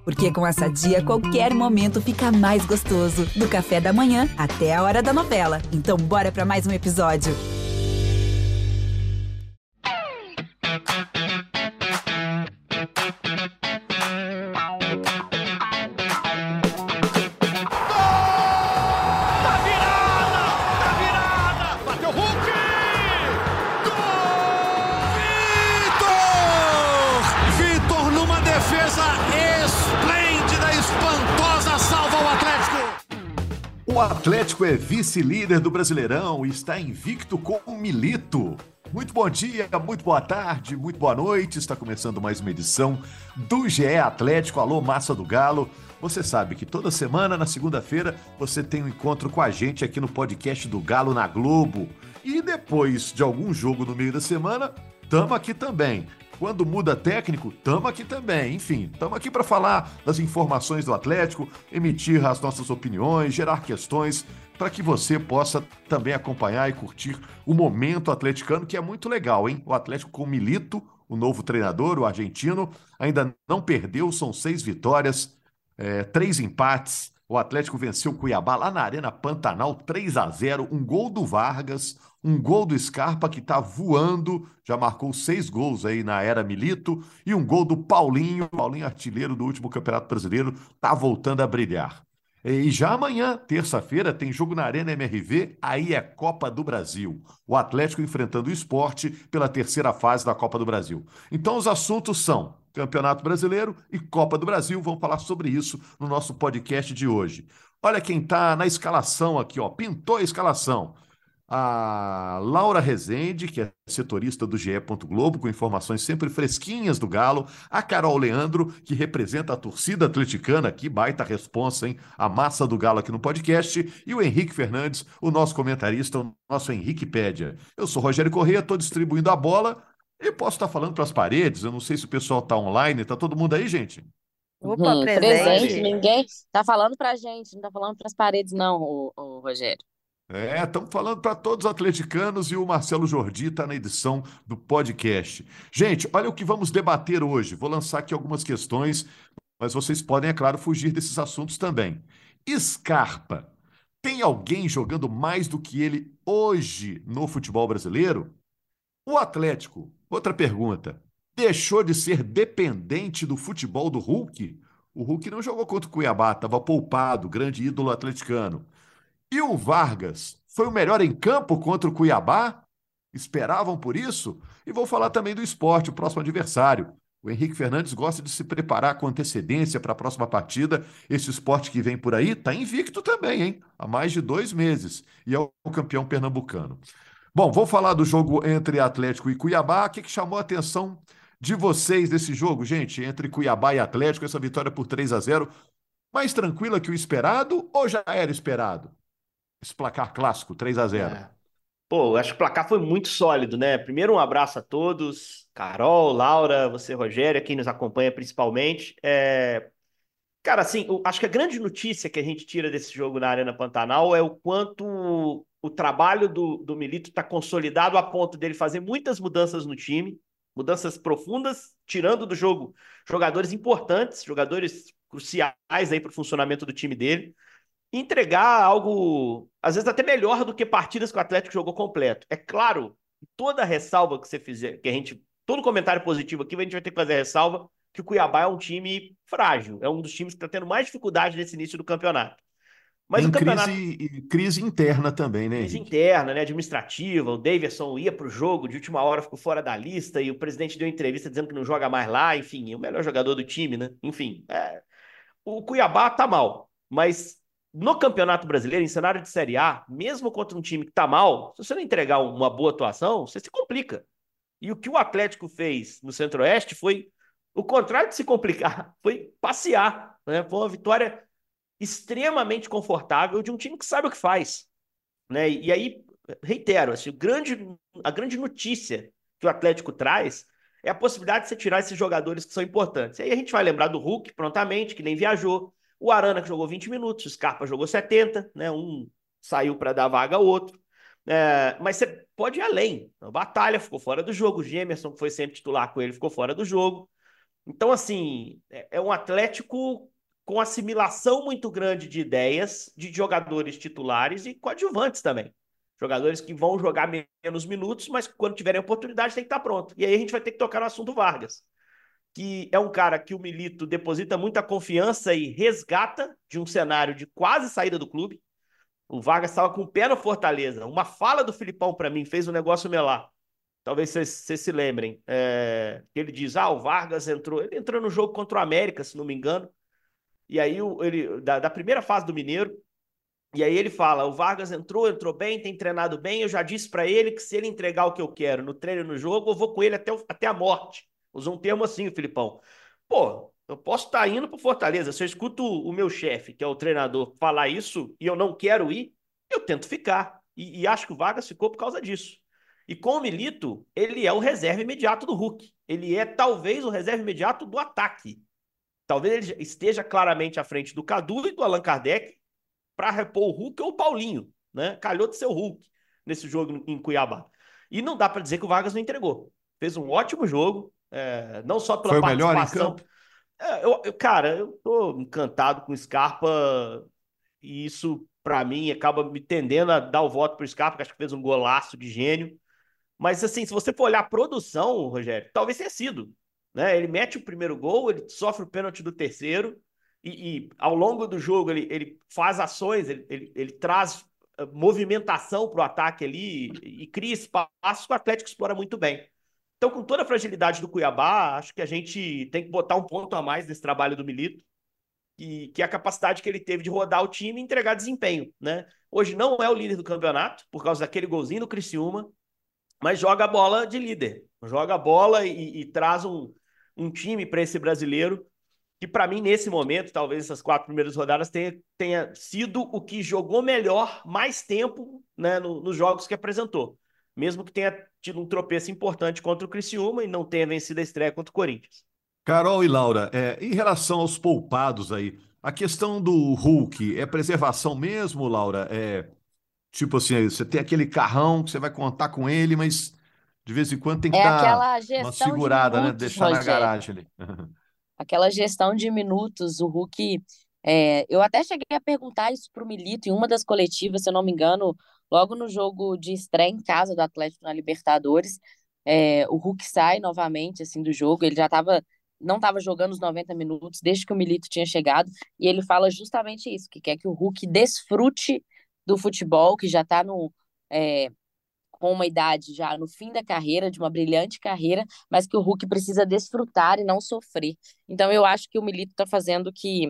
Porque com essa dia, qualquer momento fica mais gostoso. Do café da manhã até a hora da novela. Então bora pra mais um episódio. O Atlético é vice-líder do Brasileirão e está invicto com o Milito. Muito bom dia, muito boa tarde, muito boa noite. Está começando mais uma edição do GE Atlético. Alô, Massa do Galo. Você sabe que toda semana, na segunda-feira, você tem um encontro com a gente aqui no podcast do Galo na Globo. E depois de algum jogo no meio da semana, tamo aqui também. Quando muda técnico, tamo aqui também. Enfim, tamo aqui para falar das informações do Atlético, emitir as nossas opiniões, gerar questões para que você possa também acompanhar e curtir o momento atleticano, que é muito legal, hein? O Atlético com o Milito, o novo treinador, o argentino, ainda não perdeu, são 6 vitórias, 3 empates. O Atlético venceu o Cuiabá lá na Arena Pantanal, 3-0, um gol do Vargas, um gol do Scarpa, que tá voando, já marcou 6 gols aí na era Milito, e um gol do Paulinho artilheiro do último Campeonato Brasileiro, tá voltando a brilhar. E já amanhã, terça-feira, tem jogo na Arena MRV, aí é Copa do Brasil. O Atlético enfrentando o Sport pela terceira fase da Copa do Brasil. Então os assuntos são Campeonato Brasileiro e Copa do Brasil. Vamos falar sobre isso no nosso podcast de hoje. Olha quem tá na escalação aqui, ó. Pintou a escalação. A Laura Rezende, que é setorista do GE. Globo, com informações sempre fresquinhas do Galo. A Carol Leandro, que representa a torcida atleticana, que baita responsa, hein? A massa do Galo aqui no podcast. E o Henrique Fernandes, o nosso comentarista, o nosso Henriquepédia. Eu sou Rogério Corrêa, estou distribuindo a bola e posso estar falando para as paredes. Eu não sei se o pessoal está online. Está todo mundo aí, gente? Opa, Presente, presente. ninguém tá falando pra gente, não tá falando pras paredes, não, o Rogério. Estamos falando para todos os atleticanos e o Marcelo Jordi está na edição do podcast. Gente, olha o que vamos debater hoje. Vou lançar aqui algumas questões, mas vocês podem, é claro, fugir desses assuntos também. Scarpa, tem alguém jogando mais do que ele hoje no futebol brasileiro? O Atlético, outra pergunta, deixou de ser dependente do futebol do Hulk? O Hulk não jogou contra o Cuiabá, estava poupado, grande ídolo atleticano. E o Vargas foi o melhor em campo contra o Cuiabá? Esperavam por isso? E vou falar também do Sport, o próximo adversário. O Henrique Fernandes gosta de se preparar com antecedência para a próxima partida. Esse Sport que vem por aí está invicto também, hein? Há mais de 2 meses. E é o campeão pernambucano. Bom, vou falar do jogo entre Atlético e Cuiabá. O que chamou a atenção de vocês desse jogo, gente? Entre Cuiabá e Atlético, essa vitória por 3-0. Mais tranquila que o esperado ou já era esperado? Esse placar clássico, 3-0. Pô, acho que o placar foi muito sólido, né? Primeiro, um abraço a todos. Carol, Laura, você, Rogério, quem nos acompanha principalmente. Cara, assim, acho que a grande notícia que a gente tira desse jogo na Arena Pantanal é o quanto o trabalho do Milito está consolidado a ponto dele fazer muitas mudanças no time, mudanças profundas, tirando do jogo jogadores importantes, jogadores cruciais aí para o funcionamento do time dele, e entregar algo, às vezes, até melhor do que partidas que o Atlético jogou completo. É claro, toda ressalva que você fizer, todo comentário positivo aqui, a gente vai ter que fazer a ressalva que o Cuiabá é um time frágil, é um dos times que está tendo mais dificuldade nesse início do campeonato. Mas o Tem campeonato, crise interna também, né, crise Henrique? interna, né, administrativa, o Davidson ia para o jogo, de última hora ficou fora da lista, e o presidente deu entrevista dizendo que não joga mais lá, enfim, é o melhor jogador do time, né? Enfim, o Cuiabá tá mal, mas no Campeonato Brasileiro, em cenário de Série A, mesmo contra um time que tá mal, se você não entregar uma boa atuação, você se complica. E o que o Atlético fez no Centro-Oeste foi o contrário de se complicar, foi passear, né? Foi uma vitória extremamente confortável de um time que sabe o que faz, né? E aí, reitero, assim, a grande notícia que o Atlético traz é a possibilidade de você tirar esses jogadores que são importantes. E aí a gente vai lembrar do Hulk prontamente, que nem viajou, o Arana que jogou 20 minutos, o Scarpa jogou 70, né? Um saiu para dar vaga ao outro. Mas você pode ir além. A Batalha ficou fora do jogo, o Gemerson, que foi sempre titular com ele, ficou fora do jogo. Então, assim, é um Atlético com assimilação muito grande de ideias de jogadores titulares e coadjuvantes também. Jogadores que vão jogar menos minutos, mas quando tiverem oportunidade tem que estar pronto. E aí a gente vai ter que tocar no assunto Vargas, que é um cara que o Milito deposita muita confiança e resgata de um cenário de quase saída do clube. O Vargas estava com o pé no Fortaleza. Uma fala do Filipão para mim fez um negócio melar. Talvez vocês se lembrem. Ele diz: o Vargas entrou. Ele entrou no jogo contra o América, se não me engano. E aí, da primeira fase do Mineiro. E aí ele fala: o Vargas entrou bem, tem treinado bem. Eu já disse para ele que se ele entregar o que eu quero no treino e no jogo, eu vou com ele até a morte. Usou um termo assim, o Filipão. Pô, eu posso estar indo pro Fortaleza. Se eu escuto o meu chefe, que é o treinador, falar isso e eu não quero ir, eu tento ficar. E acho que o Vargas ficou por causa disso. E com o Milito, ele é o reserva imediato do Hulk. Ele é talvez o reserva imediato do ataque. Talvez ele esteja claramente à frente do Cadu e do Allan Kardec para repor o Hulk ou o Paulinho, né? Calhou de ser o Hulk nesse jogo em Cuiabá. E não dá para dizer que o Vargas não entregou. Fez um ótimo jogo, não só pela Foi o melhor em participação. campo? Cara, eu tô encantado com o Scarpa e isso, para mim, acaba me tendendo a dar o voto pro Scarpa, que acho que fez um golaço de gênio. Mas, assim, se você for olhar a produção, Rogério, talvez tenha sido. Né? Ele mete o primeiro gol, ele sofre o pênalti do terceiro, e ao longo do jogo ele faz ações, ele traz movimentação para o ataque ali e cria espaço que o Atlético explora muito bem. Então, com toda a fragilidade do Cuiabá, acho que a gente tem que botar um ponto a mais nesse trabalho do Milito, que é a capacidade que ele teve de rodar o time e entregar desempenho. Né? Hoje não é o líder do campeonato, por causa daquele golzinho do Criciúma, mas joga a bola de líder, joga a bola e traz um time para esse brasileiro que, para mim, nesse momento, talvez essas 4 primeiras rodadas tenha sido o que jogou melhor mais tempo, né, nos jogos que apresentou, mesmo que tenha tido um tropeço importante contra o Criciúma e não tenha vencido a estreia contra o Corinthians. Carol e Laura, em relação aos poupados aí, a questão do Hulk é preservação mesmo, Laura? Tipo assim, você tem aquele carrão que você vai contar com ele, mas de vez em quando tem que É dar aquela uma gestão de segurada, né? minutos, Deixar na Rogério. garagem ali. Aquela gestão de minutos, o Hulk. Eu até cheguei a perguntar isso pro Milito em uma das coletivas, se eu não me engano, logo no jogo de estreia em casa do Atlético na Libertadores. O Hulk sai novamente assim do jogo, ele já estava não estava jogando os 90 minutos desde que o Milito tinha chegado, e ele fala justamente isso, que quer que o Hulk desfrute do futebol, que já está no, é, com uma idade já no fim da carreira, de uma brilhante carreira, mas que o Hulk precisa desfrutar e não sofrer. Então eu acho que o Milito está fazendo o que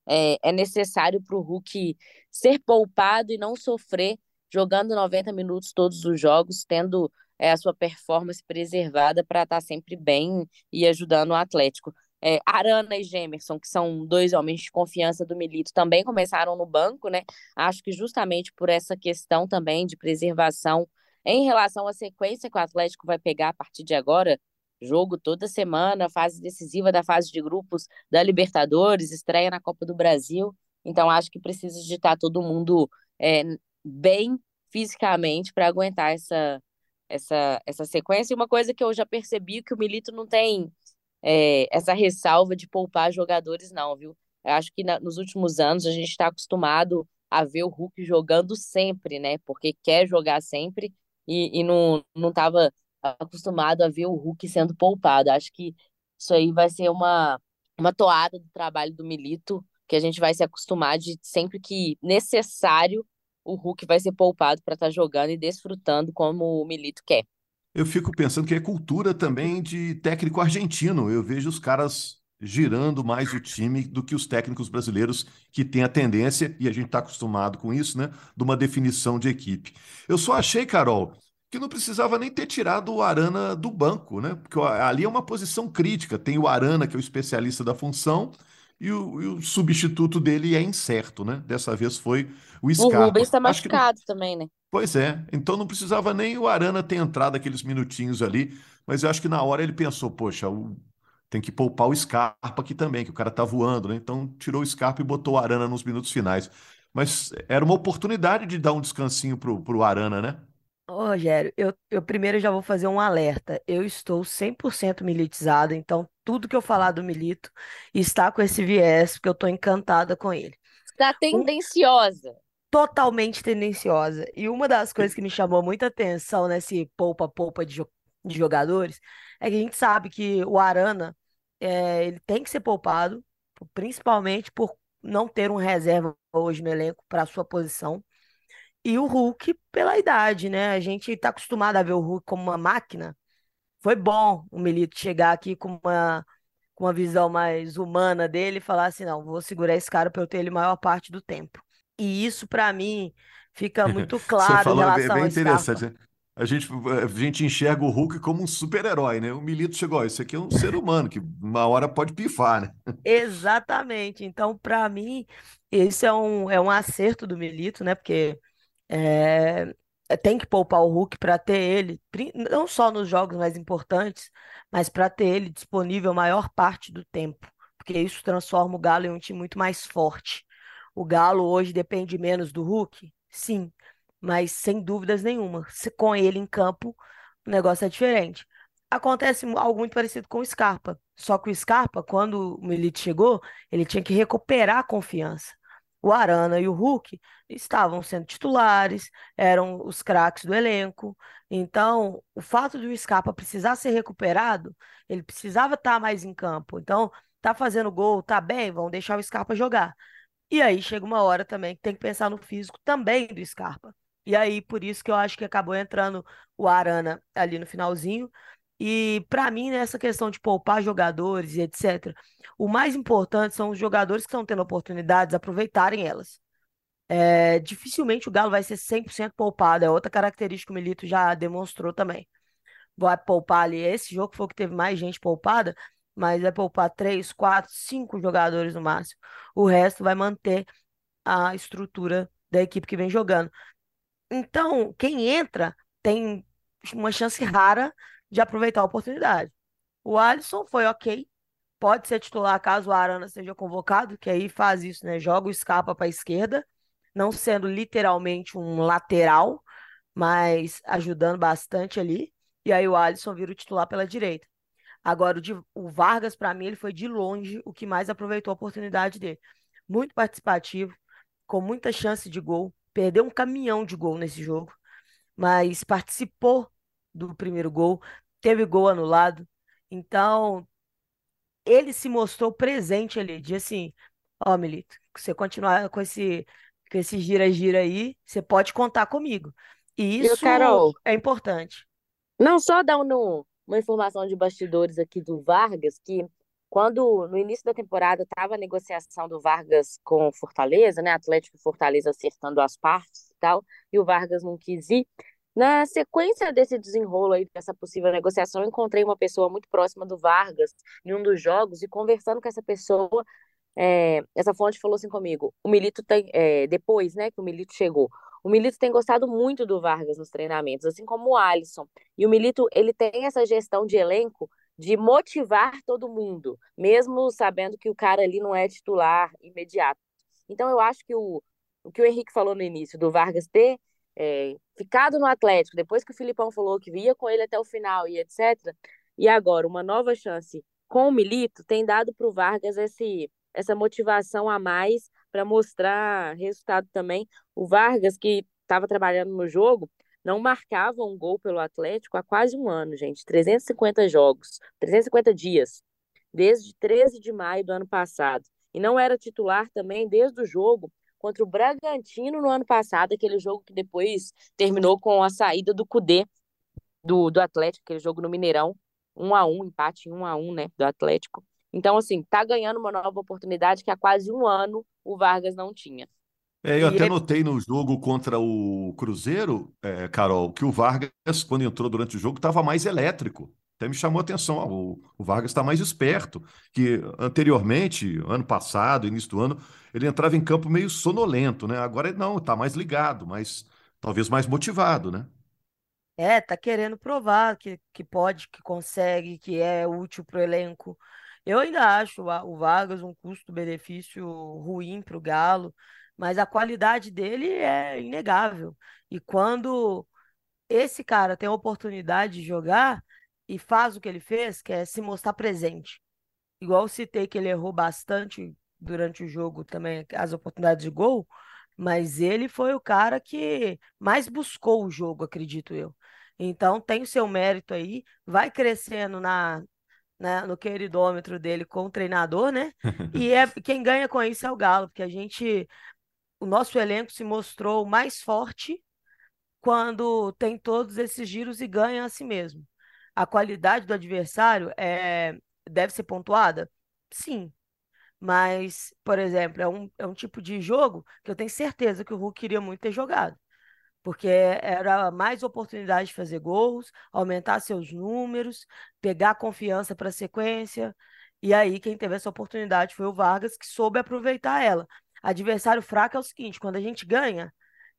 é necessário para o Hulk ser poupado e não sofrer jogando 90 minutos todos os jogos, tendo a sua performance preservada para estar sempre bem e ajudando o Atlético. Arana e Gemerson, que são dois homens de confiança do Milito, também começaram no banco, né? Acho que justamente por essa questão também de preservação em relação à sequência que o Atlético vai pegar a partir de agora, jogo toda semana, fase decisiva da fase de grupos da Libertadores, estreia na Copa do Brasil. Então, acho que precisa de estar todo mundo é, bem fisicamente para aguentar essa sequência. E uma coisa que eu já percebi que o Milito não tem essa ressalva de poupar jogadores, não, viu? Eu acho que nos últimos anos a gente está acostumado a ver o Hulk jogando sempre, né? Porque quer jogar sempre e não estava acostumado a ver o Hulk sendo poupado. Acho que isso aí vai ser uma toada do trabalho do Milito, que a gente vai se acostumar de sempre que necessário o Hulk vai ser poupado para estar jogando e desfrutando como o Milito quer. Eu fico pensando que é cultura também de técnico argentino. Eu vejo os caras girando mais o time do que os técnicos brasileiros que têm a tendência, e a gente está acostumado com isso, né? De uma definição de equipe. Eu só achei, Carol, que não precisava nem ter tirado o Arana do banco, né? Porque ali é uma posição crítica. Tem o Arana, que é o especialista da função, e o substituto dele é incerto, né? Dessa vez foi o O Rubens Scarpa. está Acho que não. machucado também, né? Pois é, então não precisava nem o Arana ter entrado aqueles minutinhos ali, mas eu acho que na hora ele pensou, poxa, tem que poupar o Scarpa aqui também, que o cara tá voando, né? Então tirou o Scarpa e botou o Arana nos minutos finais. Mas era uma oportunidade de dar um descansinho pro Arana, né? Ô, Rogério, eu primeiro já vou fazer um alerta. Eu estou 100% militizado, então tudo que eu falar do Milito está com esse viés, porque eu tô encantada com ele. Está Um, tendenciosa. totalmente tendenciosa. E uma das coisas que me chamou muita atenção nesse poupa-poupa de jogadores é que a gente sabe que o Arana ele tem que ser poupado, principalmente por não ter um reserva hoje no elenco para sua posição. E o Hulk pela idade, né? A gente tá acostumado a ver o Hulk como uma máquina. Foi bom o Milito chegar aqui com uma visão mais humana dele e falar assim: não, vou segurar esse cara para eu ter ele maior parte do tempo. E isso, para mim, fica muito Você claro em falou relação bem ao interessante, Scarpa. né? A gente enxerga o Hulk como um super-herói, né? O Milito chegou, ó, esse aqui é um ser humano que uma hora pode pifar, né? Exatamente. Então, para mim, esse é um acerto do Milito, né? Porque É, tem que poupar o Hulk para ter ele, não só nos jogos mais importantes, mas para ter ele disponível a maior parte do tempo, porque isso transforma o Galo em um time muito mais forte. O Galo hoje depende menos do Hulk, sim, mas sem dúvidas nenhuma, com ele em campo, o negócio é diferente. Acontece algo muito parecido com o Scarpa, só que o Scarpa, quando o Milite chegou, ele tinha que recuperar a confiança. O Arana e o Hulk estavam sendo titulares, eram os craques do elenco. Então, o fato de o Scarpa precisar ser recuperado, ele precisava estar mais em campo. Então, tá fazendo gol, tá bem, vamos deixar o Scarpa jogar. E aí chega uma hora também que tem que pensar no físico também do Scarpa. E aí, por isso que eu acho que acabou entrando o Arana ali no finalzinho. E para mim, nessa questão de poupar jogadores e etc., o mais importante são os jogadores que estão tendo oportunidades aproveitarem elas. Dificilmente o Galo vai ser 100% poupado, é outra característica que o Milito já demonstrou também. Vai poupar ali, esse jogo foi o que teve mais gente poupada, mas vai poupar 3, 4, 5 jogadores no máximo. O resto vai manter a estrutura da equipe que vem jogando. Então, quem entra tem uma chance rara de aproveitar a oportunidade. O Alisson foi ok, pode ser titular caso o Arana seja convocado, que aí faz isso, né? Joga o Scarpa para a esquerda, não sendo literalmente um lateral, mas ajudando bastante ali. E aí o Alisson vira o titular pela direita. Agora, o Vargas, para mim, ele foi de longe o que mais aproveitou a oportunidade dele. Muito participativo, com muita chance de gol. Perdeu um caminhão de gol nesse jogo, mas participou do primeiro gol, teve gol anulado. Então, ele se mostrou presente ali, de assim, ó, Milito, se você continuar com esse gira-gira aí, você pode contar comigo. E Viu, isso Carol? é importante. Não, só dando uma informação de bastidores aqui do Vargas, que quando no início da temporada estava a negociação do Vargas com o Fortaleza, né? Atlético e Fortaleza acertando as partes e tal, e o Vargas não quis ir. Na sequência desse desenrolo aí, dessa possível negociação, eu encontrei uma pessoa muito próxima do Vargas em um dos jogos e conversando com essa pessoa, essa fonte falou assim comigo: o Milito tem, depois, né, que o Milito chegou, o Milito tem gostado muito do Vargas nos treinamentos, assim como o Alisson. E o Milito, ele tem essa gestão de elenco de motivar todo mundo, mesmo sabendo que o cara ali não é titular imediato. Então eu acho que o que o Henrique falou no início, do Vargas ter ficado no Atlético, depois que o Filipão falou que ia com ele até o final e etc., e agora uma nova chance com o Milito, tem dado para o Vargas essa motivação a mais para mostrar resultado também. O Vargas, que estava trabalhando no jogo, não marcava um gol pelo Atlético há quase um ano, gente. 350 jogos, 350 dias, desde 13 de maio do ano passado. E não era titular também desde o jogo contra o Bragantino no ano passado, aquele jogo que depois terminou com a saída do Cudê do Atlético, aquele jogo no Mineirão, 1-1, empate em 1-1, né, do Atlético. Então, assim, tá ganhando uma nova oportunidade que há quase um ano o Vargas não tinha. Eu E até ele, notei no jogo contra o Cruzeiro, Carol, que o Vargas, quando entrou durante o jogo, estava mais elétrico. Até me chamou a atenção. Ó, o Vargas está mais esperto, que anteriormente, ano passado, início do ano, ele entrava em campo meio sonolento, né? Agora ele não, está mais ligado, mas talvez mais motivado, né? tá querendo provar que pode, que consegue, que é útil pro elenco. Eu ainda acho o Vargas um custo-benefício ruim pro Galo, mas a qualidade dele é inegável. E quando esse cara tem a oportunidade de jogar e faz o que ele fez, que é se mostrar presente. igual eu citei que ele errou bastante durante o jogo também, as oportunidades de gol, mas ele foi o cara que mais buscou o jogo, acredito eu. Então tem o seu mérito aí, vai crescendo no queridômetro dele com o treinador, né? E quem ganha com isso é o Galo, porque o nosso elenco se mostrou mais forte quando tem todos esses giros e ganha a si mesmo. A qualidade do adversário deve ser pontuada? Sim. Mas, por exemplo, é um tipo de jogo que eu tenho certeza que o Hulk queria muito ter jogado. Porque era mais oportunidade de fazer gols, aumentar seus números, pegar confiança para a sequência. E aí, quem teve essa oportunidade foi o Vargas, que soube aproveitar ela. Adversário fraco é o seguinte: quando a gente ganha,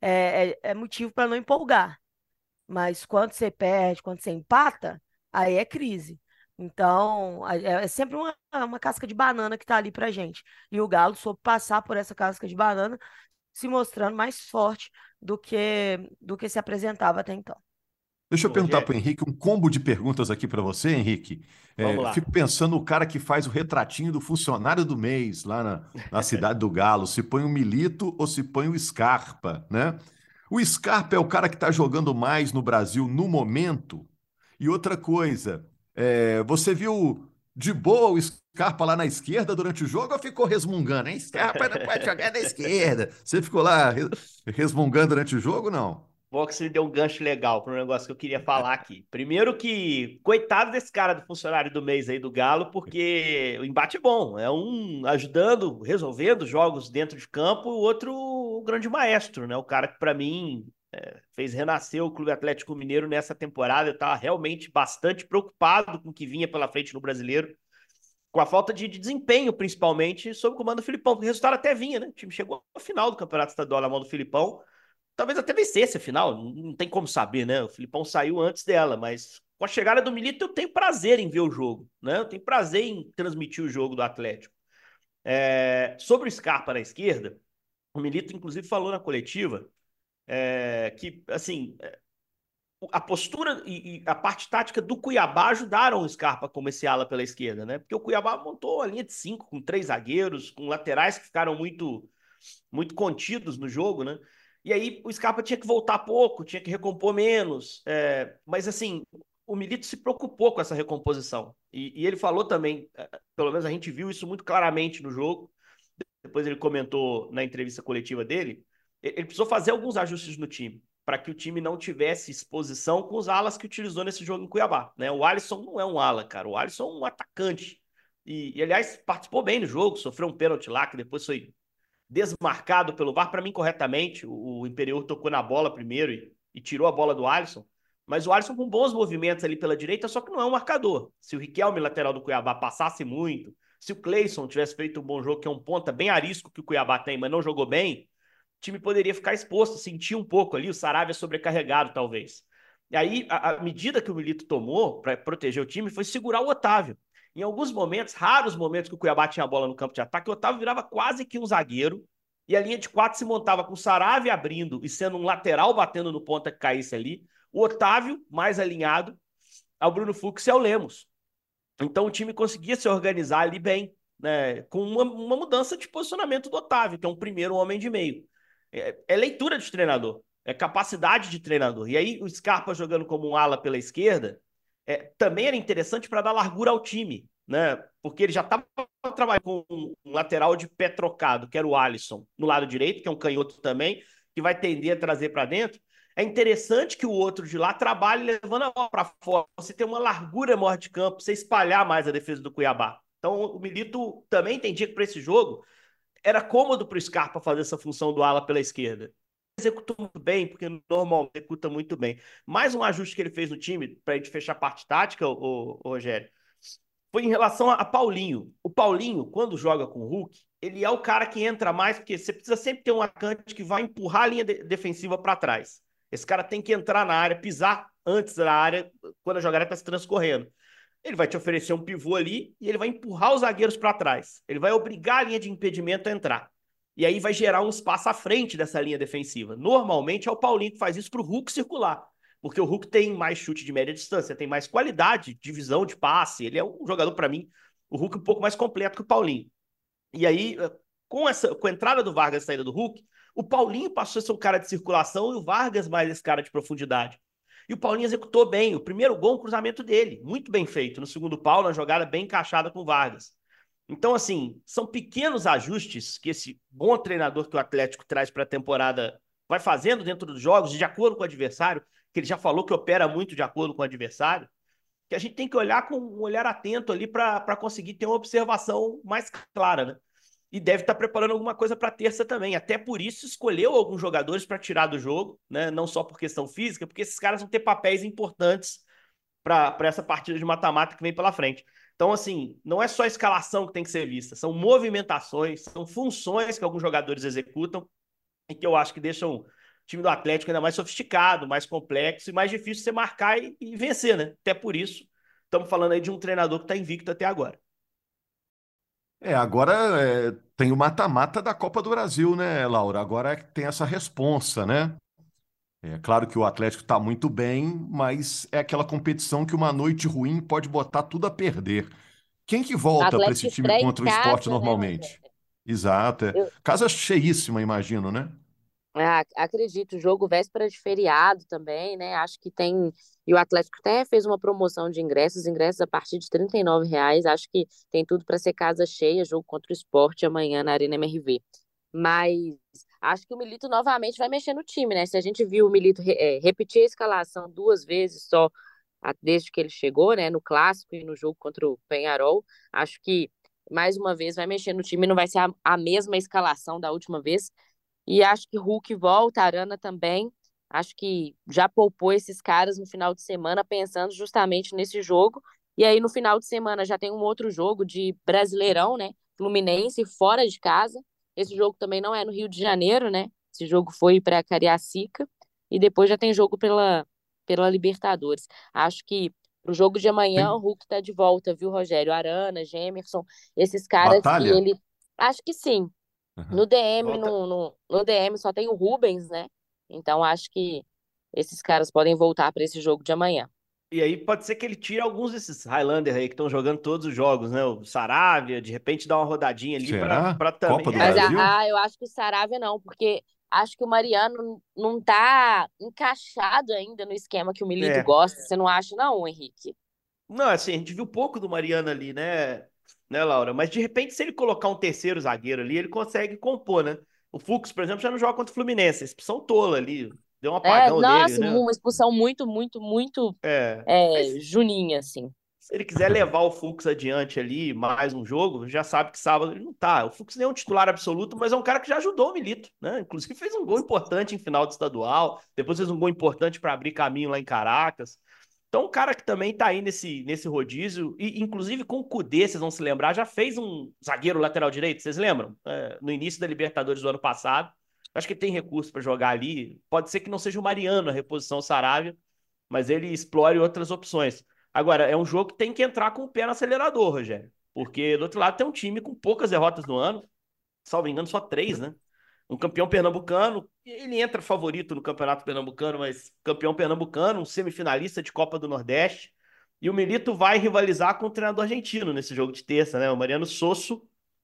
é motivo para não empolgar. Mas quando você perde, quando você empata, aí é crise. Então, é sempre uma casca de banana que tá ali pra gente. E o Galo soube passar por essa casca de banana, se mostrando mais forte do que se apresentava até então. Deixa eu Ô, perguntar Rogério, para o Henrique um combo de perguntas aqui para você, Henrique. vamos lá. Fico pensando no cara que faz o retratinho do funcionário do mês lá na cidade do Galo. Se põe o Milito ou se põe o Scarpa, né? O Scarpa é o cara que está jogando mais no Brasil no momento. E outra coisa, você viu de boa o Scarpa lá na esquerda durante o jogo ou ficou resmungando, hein? Scarpa não pode jogar na esquerda. Você ficou lá resmungando durante o jogo, não? Vox me deu um gancho legal para um negócio que eu queria falar aqui. Primeiro que, coitado desse cara do funcionário do mês aí do Galo, porque o embate é bom. É um ajudando, resolvendo jogos dentro de campo, o outro o grande maestro, né? O cara que, para mim, fez renascer o Clube Atlético Mineiro nessa temporada. Eu estava realmente bastante preocupado com o que vinha pela frente no Brasileiro, com a falta de desempenho, principalmente, sob o comando do Filipão. O resultado até vinha, né? O time chegou ao final do Campeonato Estadual na mão do Filipão. Talvez até vencesse a final, não tem como saber, né? O Filipão saiu antes dela, mas com a chegada do Milito eu tenho prazer em ver o jogo, né? Eu tenho prazer em transmitir o jogo do Atlético. Sobre o Scarpa na esquerda, o Milito inclusive falou na coletiva que, assim, a postura e a parte tática do Cuiabá ajudaram o Scarpa como esse ala pela esquerda, né? Porque o Cuiabá montou a linha de 5 com 3 zagueiros, com laterais que ficaram muito contidos no jogo, né? E aí o Scarpa tinha que voltar pouco, tinha que recompor menos. Mas assim, o Milito se preocupou com essa recomposição. E ele falou também, pelo menos a gente viu isso muito claramente no jogo. Depois ele comentou na entrevista coletiva dele. Ele precisou fazer alguns ajustes no time, para que o time não tivesse exposição com os alas que utilizou nesse jogo em Cuiabá, né? O Alisson não é um ala, cara. O Alisson é um atacante. Aliás, participou bem do jogo, sofreu um pênalti lá, que depois foi desmarcado pelo VAR, para mim, corretamente. O Imperiur tocou na bola primeiro e tirou a bola do Alisson. Mas o Alisson com bons movimentos ali pela direita, só que não é um marcador. Se o Riquelme, lateral do Cuiabá, passasse muito, se o Cleison tivesse feito um bom jogo, que é um ponta bem arisco que o Cuiabá tem, mas não jogou bem, o time poderia ficar exposto, sentir um pouco ali, o Saravia sobrecarregado, talvez. E aí, a medida que o Milito tomou para proteger o time foi segurar o Otávio. Em alguns momentos, raros momentos que o Cuiabá tinha a bola no campo de ataque, o Otávio virava quase que um zagueiro, e a linha de 4 se montava com o Saravia abrindo e sendo um lateral batendo no ponta que caísse ali, o Otávio mais alinhado ao Bruno Fux e ao Lemos. Então o time conseguia se organizar ali bem, né, com uma mudança de posicionamento do Otávio, que é um primeiro homem de meio. Leitura de treinador, é capacidade de treinador. E aí o Scarpa jogando como um ala pela esquerda também era interessante para dar largura ao time, né? Porque ele já estava trabalhando com um lateral de pé trocado, que era o Alisson, no lado direito, que é um canhoto também, que vai tender a trazer para dentro. É interessante que o outro de lá trabalhe levando a bola para fora. Você tem uma largura maior de campo, você espalhar mais a defesa do Cuiabá. Então o Milito também entendia que para esse jogo era cômodo para o Scarpa fazer essa função do ala pela esquerda. Executou muito bem, porque normalmente executa muito bem. Mais um ajuste que ele fez no time, para a gente fechar a parte tática, o Rogério, foi em relação a Paulinho. O Paulinho, quando joga com o Hulk, ele é o cara que entra mais, porque você precisa sempre ter um atacante que vai empurrar a linha defensiva para trás. Esse cara tem que entrar na área, pisar antes da área, quando a jogada está se transcorrendo. Ele vai te oferecer um pivô ali e ele vai empurrar os zagueiros para trás. Ele vai obrigar a linha de impedimento a entrar. E aí vai gerar um espaço à frente dessa linha defensiva. Normalmente é o Paulinho que faz isso para o Hulk circular. Porque o Hulk tem mais chute de média distância, tem mais qualidade de visão de passe. Ele é um jogador, para mim, o Hulk um pouco mais completo que o Paulinho. E aí, com a entrada do Vargas e a saída do Hulk, o Paulinho passou a ser um cara de circulação e o Vargas mais esse cara de profundidade. E o Paulinho executou bem. O primeiro gol, um cruzamento dele, muito bem feito. No segundo pau, uma jogada bem encaixada com o Vargas. Então, assim, são pequenos ajustes que esse bom treinador que o Atlético traz para a temporada vai fazendo dentro dos jogos, de acordo com o adversário, que ele já falou que opera muito de acordo com o adversário, que a gente tem que olhar com um olhar atento ali para conseguir ter uma observação mais clara, né? E deve estar preparando alguma coisa para terça também. Até por isso escolheu alguns jogadores para tirar do jogo, né? Não só por questão física, porque esses caras vão ter papéis importantes para essa partida de mata-mata que vem pela frente. Então, assim, não é só a escalação que tem que ser vista, são movimentações, são funções que alguns jogadores executam e que eu acho que deixam o time do Atlético ainda mais sofisticado, mais complexo e mais difícil de você marcar e vencer, né? Até por isso, estamos falando aí de um treinador que está invicto até agora. Agora tem o mata-mata da Copa do Brasil, né, Laura? Agora tem essa responsa, né? É claro que o Atlético está muito bem, mas é aquela competição que uma noite ruim pode botar tudo a perder. Quem que O volta para Atlético esse time estreia em contra o esporte casa, né, normalmente? Rogério? Exato. Casa cheíssima, imagino, né? Acredito, jogo véspera de feriado também, né? Acho que tem. E o Atlético até fez uma promoção de ingressos a partir de R$ 39. Acho que tem tudo para ser casa cheia, jogo contra o Sport amanhã na Arena MRV. Mas acho que o Milito novamente vai mexer no time, né? Se a gente viu o Milito repetir a escalação duas vezes só desde que ele chegou, né? No clássico e no jogo contra o Penharol, acho que mais uma vez vai mexer no time, não vai ser a mesma escalação da última vez. E acho que Hulk volta, Arana também. Acho que já poupou esses caras no final de semana, pensando justamente nesse jogo. E aí, no final de semana, já tem um outro jogo de Brasileirão, né? Fluminense, fora de casa. Esse jogo também não é no Rio de Janeiro, né? Esse jogo foi para Cariacica. E depois já tem jogo pela Libertadores. Acho que pro jogo de amanhã, o Tem Hulk tá de volta, viu, Rogério? Arana, Gemerson, esses caras que batalha? ele. Acho que sim. No Aham. DM, Volta. no DM só tem o Rubens, né? Então acho que esses caras podem voltar para esse jogo de amanhã. E aí pode ser que ele tire alguns desses Highlander aí que estão jogando todos os jogos, né? O Saravia, de repente dá uma rodadinha ali Será? para também. Copa do Mas Brasil? eu acho que o Saravia não, porque acho que o Mariano não tá encaixado ainda no esquema que o Milito É. gosta. Você não acha, não, Henrique? Não, assim, a gente viu pouco do Mariano ali, né, Laura? Mas de repente, se ele colocar um terceiro zagueiro ali, ele consegue compor, né? O Fux, por exemplo, já não joga contra o Fluminense. Eles são tola ali. Deu um É, apagão nele, nossa, né? uma expulsão muito, muito, muito Mas juninha, assim. se ele quiser levar o Fux adiante ali, mais um jogo, já sabe que sábado ele não tá. O Fux nem é um titular absoluto, mas é um cara que já ajudou o Milito, né? Inclusive fez um gol importante em final de estadual, depois fez um gol importante para abrir caminho lá em Caracas. Então, um cara que também tá aí nesse rodízio, e inclusive com o Cudê, vocês vão se lembrar, já fez um zagueiro lateral direito, vocês lembram? No início da Libertadores do ano passado. Acho que ele tem recurso para jogar ali. Pode ser que não seja o Mariano a reposição Saravia, mas ele explore outras opções. Agora, é um jogo que tem que entrar com o pé no acelerador, Rogério. Porque do outro lado tem um time com poucas derrotas no ano, salvo engano, só três, né? Um campeão pernambucano, ele entra favorito no campeonato pernambucano, mas campeão pernambucano, um semifinalista de Copa do Nordeste. E o Milito vai rivalizar com o treinador argentino nesse jogo de terça, né? O Mariano Sosso,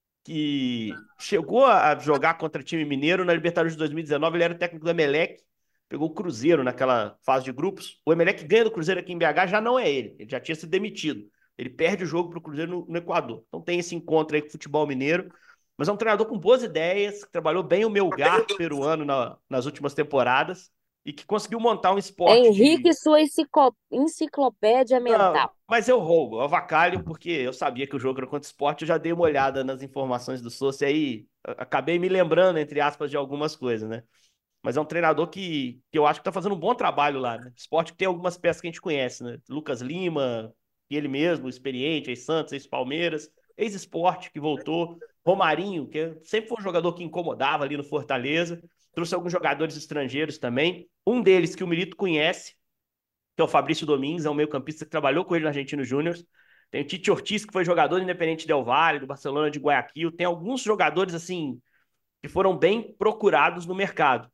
que chegou a jogar contra o time mineiro na Libertadores de 2019. Ele era o técnico do Emelec, pegou o Cruzeiro naquela fase de grupos. O Emelec ganha do Cruzeiro aqui em BH, já não é ele já tinha sido demitido. Ele perde o jogo para o Cruzeiro no Equador. Então tem esse encontro aí com o futebol mineiro. Mas é um treinador com boas ideias, que trabalhou bem o Melgar peruano nas últimas temporadas e que conseguiu montar um esporte Henrique, de. sua enciclopédia Não, mental. mas eu roubo, eu avacalho, porque eu sabia que o jogo era contra o esporte, eu já dei uma olhada nas informações do Sousa e aí acabei me lembrando, entre aspas, de algumas coisas, né? Mas é um treinador que eu acho que tá fazendo um bom trabalho lá, né? Esporte que tem algumas peças que a gente conhece, né? Lucas Lima, e ele mesmo, experiente, ex-Santos, ex-Palmeiras, ex-Esporte, que voltou. Romarinho, que sempre foi um jogador que incomodava ali no Fortaleza. Trouxe alguns jogadores estrangeiros também. Um deles que o Milito conhece, que é o Fabrício Domingues, é um meio-campista que trabalhou com ele no Argentino Júnior. Tem o Tite Ortiz, que foi jogador do Independente Del Valle, do Barcelona de Guayaquil. Tem alguns jogadores, assim, que foram bem procurados no mercado.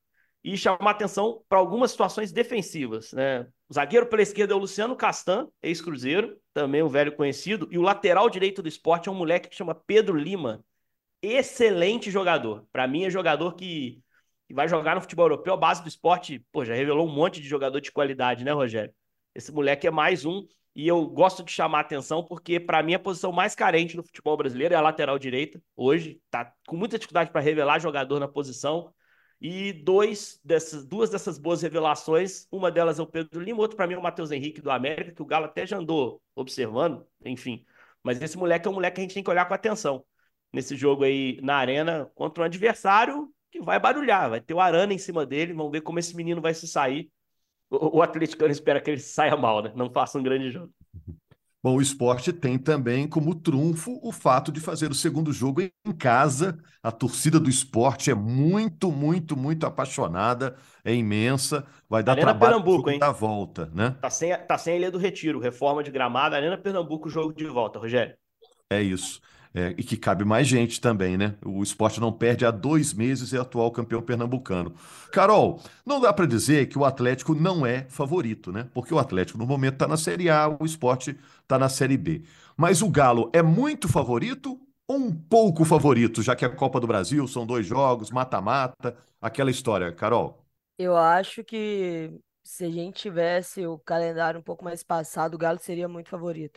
e chamar atenção para algumas situações defensivas, né? O zagueiro pela esquerda é o Luciano Castan, ex-Cruzeiro, também um velho conhecido, e o lateral direito do Sport é um moleque que chama Pedro Lima, excelente jogador. Para mim é jogador que vai jogar no futebol europeu, a base do Sport, pô, já revelou um monte de jogador de qualidade, né, Rogério? Esse moleque é mais um, e eu gosto de chamar atenção porque, para mim, a posição mais carente no futebol brasileiro é a lateral direita. Hoje, tá com muita dificuldade para revelar jogador na posição. E duas dessas boas revelações, uma delas é o Pedro Lima, outro para mim é o Matheus Henrique do América, que o Galo até já andou observando, enfim. Mas esse moleque é um moleque que a gente tem que olhar com atenção nesse jogo aí na Arena contra um adversário que vai barulhar, vai ter o Arana em cima dele, vamos ver como esse menino vai se sair. O atleticano espera que ele saia mal, né? Não faça um grande jogo. Bom, o esporte tem também como trunfo o fato de fazer o segundo jogo em casa. A torcida do esporte é muito, muito, muito apaixonada, é imensa. Vai dar Arena trabalho no Pernambuco, jogo da hein? volta, né? Tá sem a Ilha do Retiro, reforma de gramado, Arena Pernambuco, jogo de volta, Rogério. É isso. É, e que cabe mais gente também, né? O esporte não perde há 2 meses e é atual campeão pernambucano. Carol, não dá para dizer que o Atlético não é favorito, né? Porque o Atlético no momento está na Série A, o esporte está na Série B. Mas o Galo é muito favorito ou um pouco favorito, já que a Copa do Brasil são 2 jogos, mata-mata, aquela história, Carol? Eu acho que se a gente tivesse o calendário um pouco mais espaçado, o Galo seria muito favorito.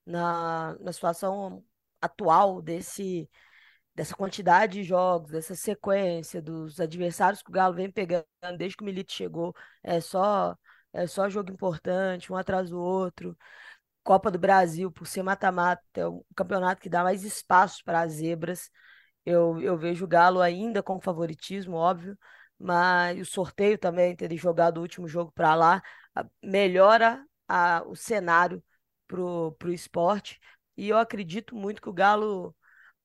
Na situação atual dessa quantidade de jogos, dessa sequência dos adversários que o Galo vem pegando desde que o Milito chegou, é só é só jogo importante, um atrás do outro. Copa do Brasil, por ser mata-mata, é o campeonato que dá mais espaço para as zebras. Eu vejo o Galo ainda com favoritismo, óbvio, mas o sorteio também, ter jogado o último jogo para lá, melhora o cenário pro esporte. E eu acredito muito que o Galo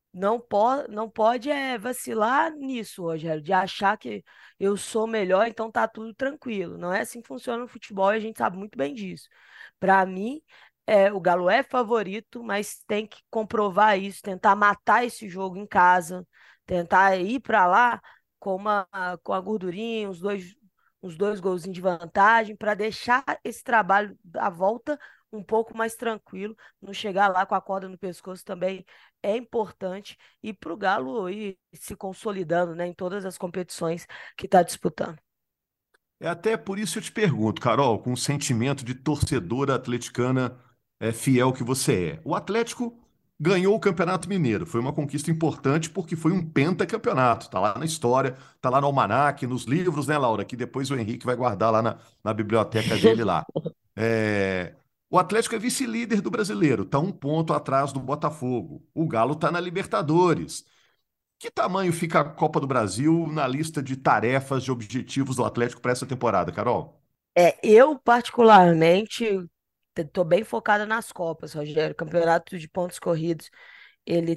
não pode vacilar nisso, Rogério, de achar que eu sou melhor, então tá tudo tranquilo. Não é assim que funciona no futebol e a gente sabe muito bem disso. Para mim, o Galo é favorito, mas tem que comprovar isso, tentar matar esse jogo em casa, tentar ir para lá com a gordurinha, uns dois golzinhos de vantagem, para deixar esse trabalho da volta um pouco mais tranquilo, não chegar lá com a corda no pescoço também é importante e para o Galo ir se consolidando, né, em todas as competições que está disputando. É até por isso que eu te pergunto, Carol, com o sentimento de torcedora atleticana fiel que você é. O Atlético ganhou o Campeonato Mineiro. Foi uma conquista importante porque foi um pentacampeonato. Tá lá na história, tá lá no almanaque, nos livros, né, Laura? Que depois o Henrique vai guardar lá na biblioteca dele lá. É, O Atlético é vice-líder do Brasileiro, tá 1 ponto atrás do Botafogo. O Galo tá na Libertadores. Que tamanho fica a Copa do Brasil na lista de tarefas, de objetivos do Atlético para essa temporada, Carol? Eu particularmente estou bem focada nas Copas, Rogério. Campeonato de pontos corridos, ele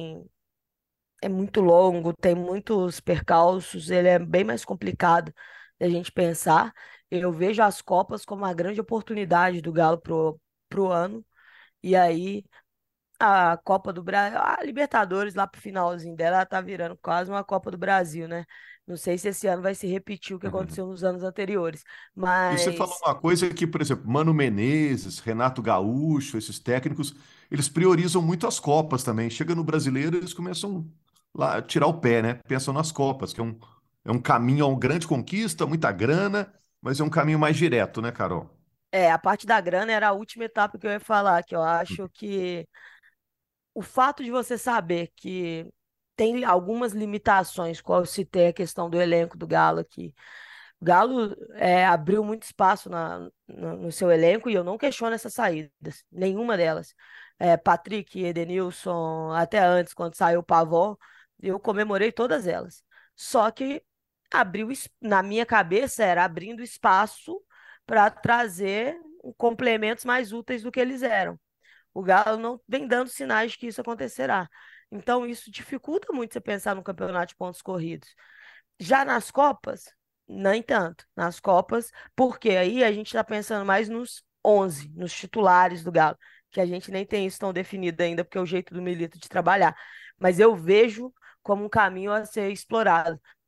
é muito longo, tem muitos percalços, ele é bem mais complicado da gente pensar. Eu vejo as Copas como uma grande oportunidade do Galo pro ano. E aí a Copa do Brasil, a Libertadores lá pro finalzinho dela, ela tá virando quase uma Copa do Brasil, né? Não sei se esse ano vai se repetir o que aconteceu nos anos anteriores, E você falou mas uma coisa que, por exemplo, Mano Menezes, Renato Gaúcho, esses técnicos, eles priorizam muito as Copas também. Chega no brasileiro, eles começam lá a tirar o pé, né? Pensam nas Copas, que é um caminho a uma grande conquista, muita grana, mas é um caminho mais direto, né, Carol? a parte da grana era a última etapa que eu ia falar, que eu acho que o fato de você saber que tem algumas limitações, qual eu citei a questão do elenco do Galo aqui. O Galo abriu muito espaço no seu elenco e eu não questiono essas saídas, nenhuma delas. Patrick, Edenilson, até antes, quando saiu o Pavon, eu comemorei todas elas. Só que na minha cabeça era abrindo espaço para trazer complementos mais úteis do que eles eram. O Galo não vem dando sinais de que isso acontecerá. Então, isso dificulta muito você pensar no campeonato de pontos corridos. Já nas Copas, nem tanto. Nas Copas, porque aí a gente está pensando mais nos 11, nos titulares do Galo, que a gente nem tem isso tão definido ainda, porque é o jeito do Milito de trabalhar. Mas eu vejo como um caminho a ser explorado.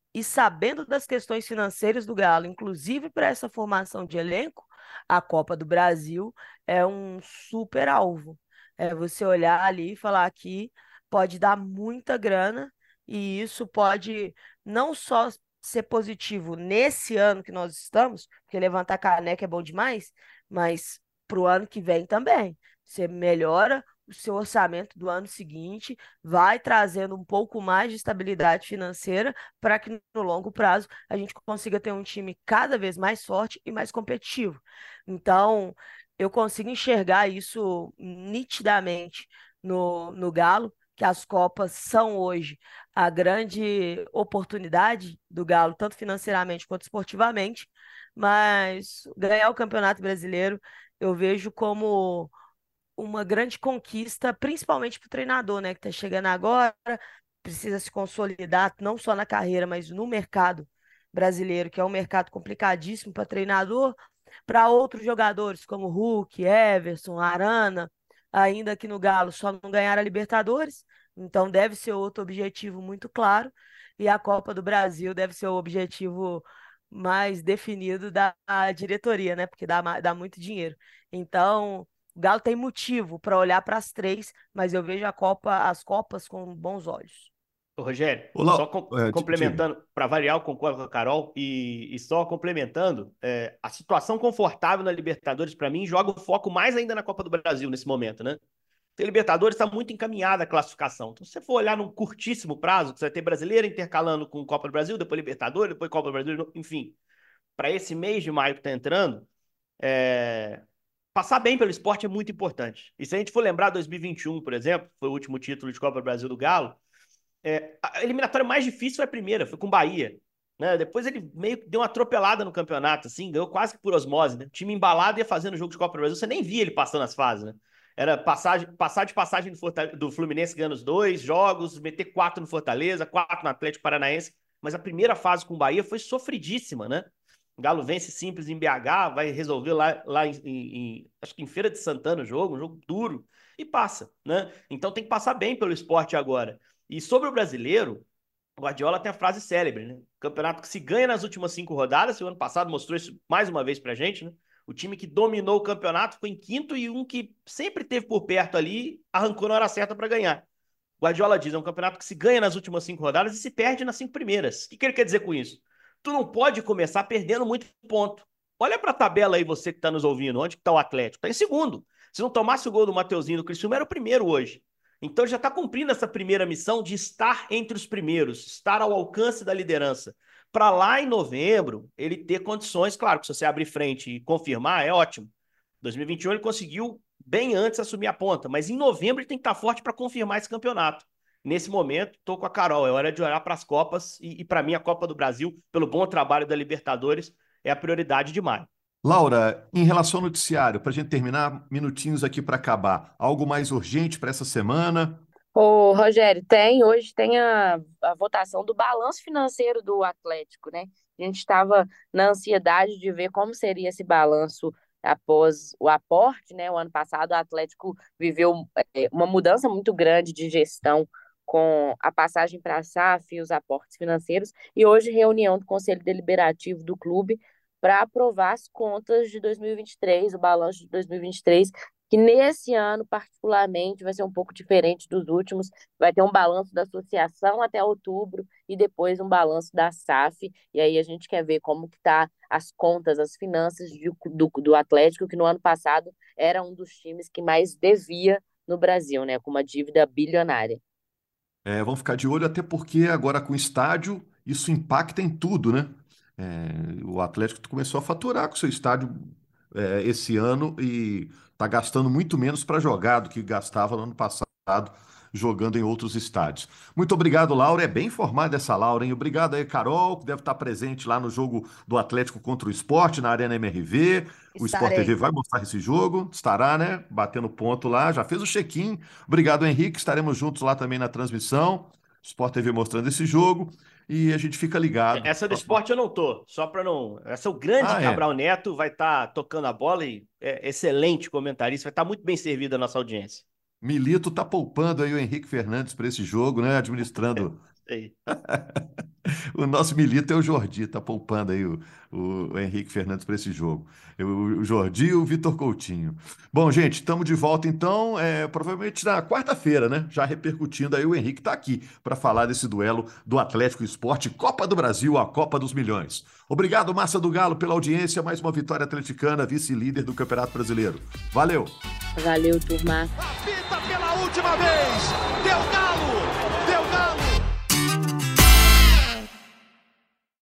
e sabendo das questões financeiras do Galo, inclusive para essa formação de elenco, a Copa do Brasil é um super alvo. É você olhar ali e falar que pode dar muita grana e isso pode não só ser positivo nesse ano que nós estamos, porque levantar caneca é bom demais, mas para o ano que vem também. Você melhora o seu orçamento do ano seguinte, vai trazendo um pouco mais de estabilidade financeira para que no longo prazo a gente consiga ter um time cada vez mais forte e mais competitivo. Então, eu consigo enxergar isso nitidamente no Galo, que as Copas são hoje a grande oportunidade do Galo, tanto financeiramente quanto esportivamente, mas ganhar o Campeonato Brasileiro eu vejo como uma grande conquista, principalmente para o treinador, né, que está chegando agora, precisa se consolidar não só na carreira, mas no mercado brasileiro, que é um mercado complicadíssimo para treinador, para outros jogadores como Hulk, Everson, Arana, ainda aqui no Galo só não ganharam a Libertadores, então deve ser outro objetivo muito claro, e a Copa do Brasil deve ser o objetivo mais definido da diretoria, né? Porque dá muito dinheiro. Então, o Galo tem motivo para olhar para as três, mas eu vejo as Copas com bons olhos. Ô, Rogério, Olá, só diga. complementando, para variar, eu concordo com a Carol, e só complementando, a situação confortável na Libertadores, para mim, joga o foco mais ainda na Copa do Brasil nesse momento, né? A Libertadores está muito encaminhada a classificação. Então, se você for olhar num curtíssimo prazo, que você vai ter brasileiro intercalando com Copa do Brasil, depois Libertadores, depois Copa do Brasil, enfim, para esse mês de maio que está entrando, é, passar bem pelo esporte é muito importante. E se a gente for lembrar 2021, por exemplo, foi o último título de Copa do Brasil do Galo, a eliminatória mais difícil foi a primeira, foi com o Bahia. Né? Depois ele meio que deu uma atropelada no campeonato, assim, ganhou quase que por osmose, né? O time embalado ia fazendo o jogo de Copa do Brasil, você nem via ele passando as fases, né? Era passar de passagem do Fluminense ganhando os 2 jogos, meter 4 no Fortaleza, 4 no Atlético Paranaense. Mas a primeira fase com o Bahia foi sofridíssima, né? O Galo vence simples em BH, vai resolver lá acho que em Feira de Santana o jogo, um jogo duro, e passa, né? Então tem que passar bem pelo esporte agora. E sobre o brasileiro, o Guardiola tem a frase célebre, né? Campeonato que se ganha nas últimas 5 rodadas, o ano passado mostrou isso mais uma vez pra gente, né? O time que dominou o campeonato ficou em quinto e um que sempre teve por perto ali, arrancou na hora certa para ganhar. O Guardiola diz, é um campeonato que se ganha nas últimas 5 rodadas e se perde nas 5 primeiras. O que ele quer dizer com isso? Tu não pode começar perdendo muito ponto. Olha para a tabela aí, você que está nos ouvindo, onde que está o Atlético? Está em segundo. Se não tomasse o gol do Mateuzinho do Criciúma, era o primeiro hoje. Então ele já está cumprindo essa primeira missão de estar entre os primeiros, estar ao alcance da liderança. Para lá em novembro, ele ter condições, claro que se você abrir frente e confirmar, é ótimo. 2021 ele conseguiu bem antes assumir a ponta, mas em novembro ele tem que estar forte para confirmar esse campeonato. Nesse momento, estou com a Carol, é hora de olhar para as Copas e para mim a Copa do Brasil, pelo bom trabalho da Libertadores, é a prioridade de maio. Laura, em relação ao noticiário, para a gente terminar, minutinhos aqui para acabar, algo mais urgente para essa semana? Ô, Rogério, hoje tem a votação do balanço financeiro do Atlético, né? A gente estava na ansiedade de ver como seria esse balanço após o aporte, né? O ano passado o Atlético viveu uma mudança muito grande de gestão com a passagem para a SAF e os aportes financeiros, e hoje reunião do Conselho Deliberativo do clube para aprovar as contas de 2023, o balanço de 2023, que nesse ano, particularmente, vai ser um pouco diferente dos últimos. Vai ter um balanço da associação até outubro e depois um balanço da SAF. E aí a gente quer ver como que tá as contas, as finanças do Atlético, que no ano passado era um dos times que mais devia no Brasil, né? Com uma dívida bilionária. Vamos ficar de olho, até porque agora com o estádio, isso impacta em tudo, né? O Atlético começou a faturar com o seu estádio esse ano e está gastando muito menos para jogar do que gastava no ano passado jogando em outros estádios. Muito obrigado, Laura. É bem informada essa Laura, hein? Obrigado aí, Carol, que deve estar presente lá no jogo do Atlético contra o Sport, na Arena MRV. O Sport TV Estarei. vai mostrar esse jogo, estará, né? Batendo ponto lá, já fez o check-in. Obrigado, Henrique. Estaremos juntos lá também na transmissão. Sport TV mostrando esse jogo. E a gente fica ligado. Essa do esporte eu não tô, só para não. Essa é o grande Ah, é. Cabral Neto, vai estar tocando a bola e é excelente comentarista, vai estar muito bem servida a nossa audiência. Milito tá poupando aí o Henrique Fernandes para esse jogo, né? Administrando. Isso aí. O nosso Milito é o Jordi, tá poupando aí o Henrique Fernandes para esse jogo. O Jordi e o Vitor Coutinho. Bom, gente, estamos de volta então, provavelmente na quarta-feira, né? Já repercutindo aí, o Henrique tá aqui para falar desse duelo do Atlético Esporte, Copa do Brasil, a Copa dos Milhões. Obrigado, Massa do Galo, pela audiência. Mais uma vitória atleticana, vice-líder do Campeonato Brasileiro. Valeu! Valeu, turma. Apita pela última vez! Deu Galo!